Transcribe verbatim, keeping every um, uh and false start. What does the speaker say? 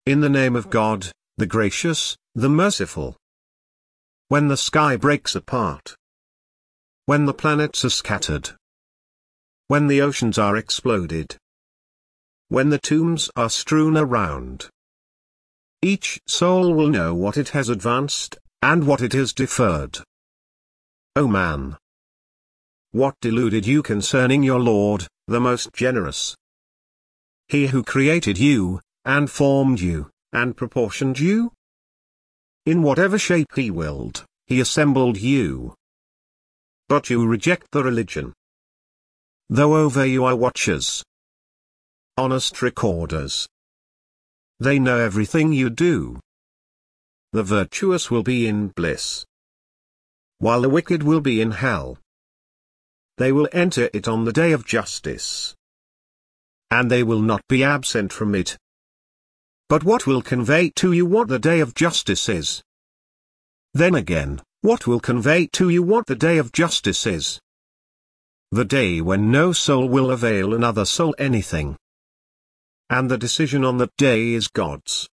In the name of God, the gracious, the merciful. When the sky breaks apart. When the planets are scattered. When the oceans are exploded. When the tombs are strewn around. Each soul will know what it has advanced, and what it has deferred. O man! What deluded you concerning your Lord, the most generous? He who created you, and formed you, and proportioned you? In whatever shape he willed, he assembled you. But you reject the religion. Though over you are watchers, honest recorders. They know everything you do. The virtuous will be in bliss, while the wicked will be in hell. They will enter it on the day of justice, and they will not be absent from it. But what will convey to you what the day of justice is? Then again, what will convey to you what the day of justice is? The day when no soul will avail another soul anything. And the decision on that day is God's.